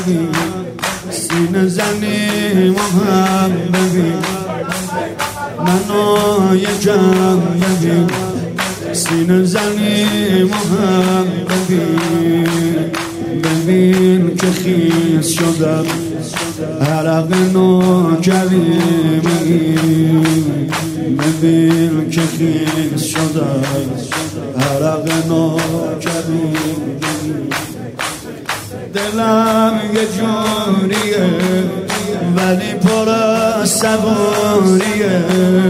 ببین سینه زنی ما هم ببین منو یکم ببین سینه زنی ما هم ببین ببین که خیس شدم عرق نوکری ببین که خیس شدم عرق نوکری دلم یه جوریه ولی پر از صبوریه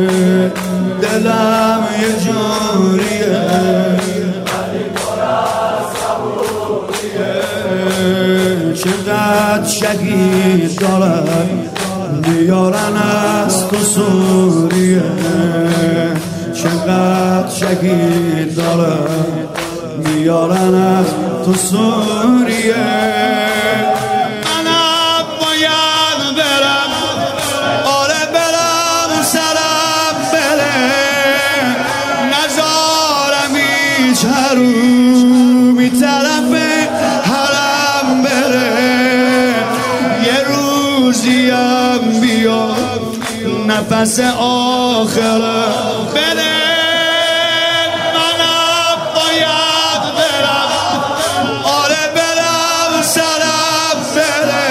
دلم یه جوریه ولی پر از صبوریه چقدر شهید دارن بیارن از تو سوریه چقدر شهید دارن بیارن از تو سوریه بی طرف حرم بره یه روزیم بیا نفس آخره بره منم باید برم آره برم سرم بره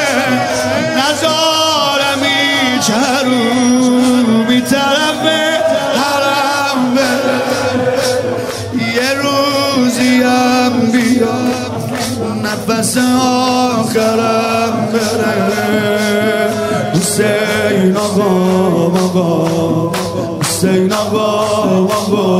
نذارم هیچ رو بی طرف حرم بره یه روزیم بیا نفس آخرم بره حسین آقا حسین آقا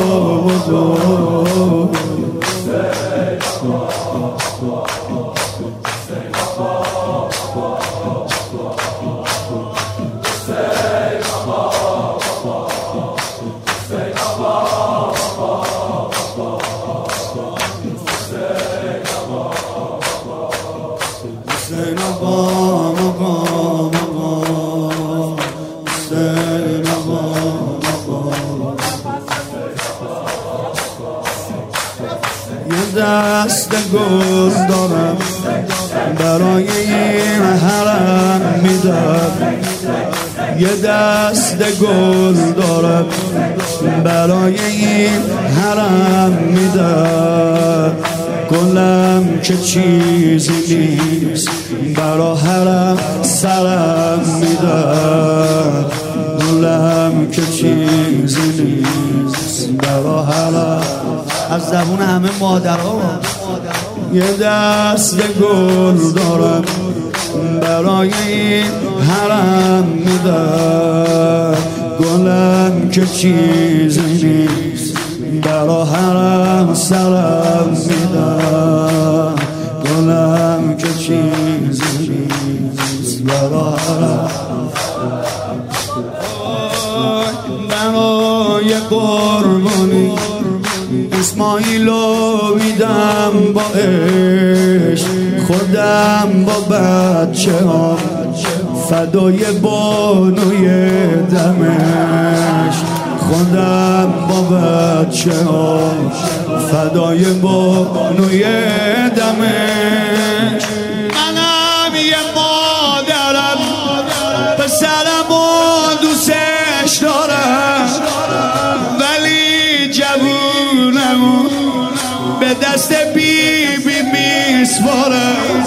یه دست گل دارم برای این حرم میدم یه دست گل دارم برای این حرم میدم گلم که چیزی نیست برا حرم سرم میدم گلم که چیزی نیست برا حرم از زبون همه مادرها یه دست گل دارم برای این حرم میدم گلم که چیزی نیست برا حرم سرم میدم گلم که چیزی نیست برا حرم برای قربانی اسماعیلو میدم با عشق خودم با بچه ها فدای بانوی دمشق خودم با بچه ها فدای بانوی دمشق منم یه مادرم پسرم و دوستش دارم ولی جوونم به دست بیبی میسپارم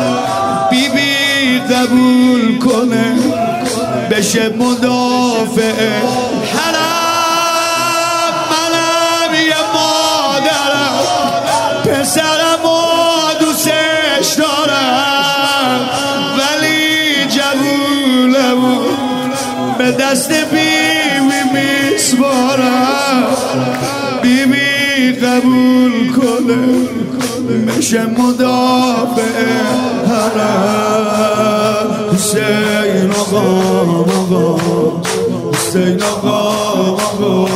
بیبی قبول کنه بشه مدافع حرم منم یه مادرم پسرم و دوستش دارم ولی جوونم به دست بیبی میسپارم بیبی قبول کنه بشه مدافع حرم حسین آقا حسین آقا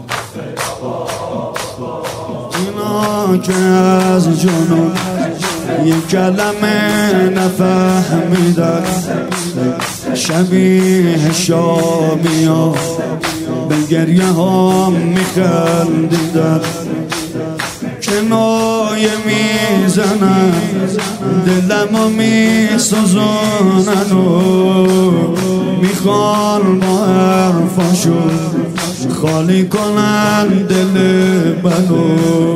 اینا که از جنون یک کلمه نفهمیدن شبیه شامیا به گریه ها میخندیدن کنایه میزنن دلمو میسوزونن و میخوان با حرفاشون خالی کنن دل منو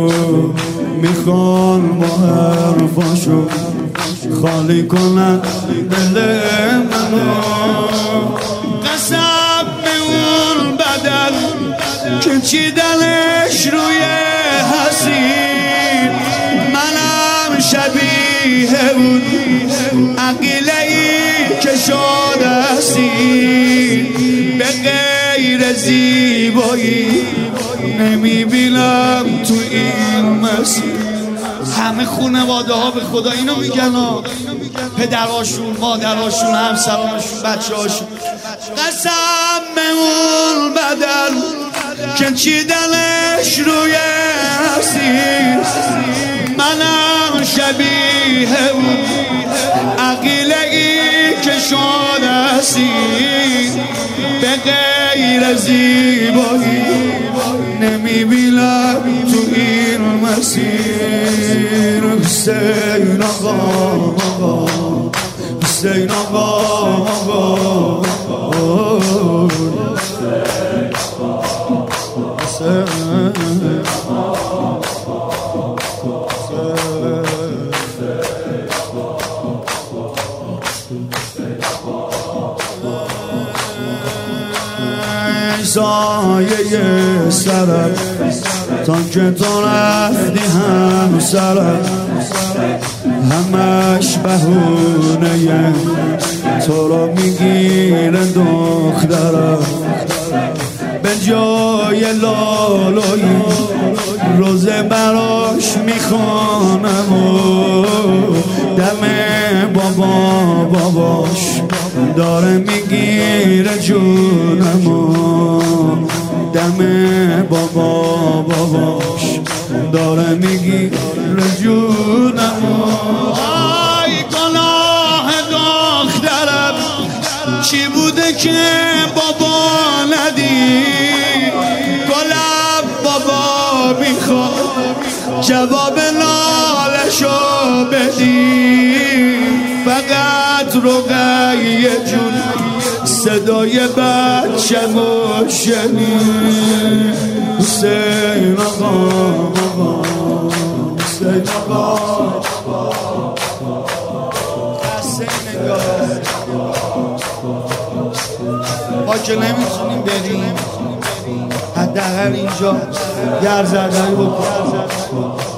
میخوان با حرفاشون خالی کنن دل منو قسم به اون بدن که چیدنش روی حسین منم شبیه اون عقیله‌ای که شده حسین به غیر زیبایی نمیبینم تو این مسیر. همه خانواده ها به خدا اینو میگن ها، پدراشون، مادراشون، همسراشون، بچه‌هاشون. قسم به اون بدن که چیدنش روی حسین منم شبیه اون عقیله‌ای که شده حسین به غیر زیبایی نمیبینم تو این مسیر. حسین آقا حسین آقا سایه سرم تا که تو رفتی هم سرم همش بهونه تو رو میگیره دخترم به جای لالایی روزه براش میخوانم و دم باباش داره میگیره جونم و دم باباش داره میگیره جونم و آی گناه دخترم چی بوده که بابا ندی گلم بابا میخواد جواب نالشو بدی فقط رقیه جون صدای بچه‌مو شنید. حسین آقا حسین آقا ما که نمیتونیم بریم حداقل اینجا گرزده‌ای بکنیم.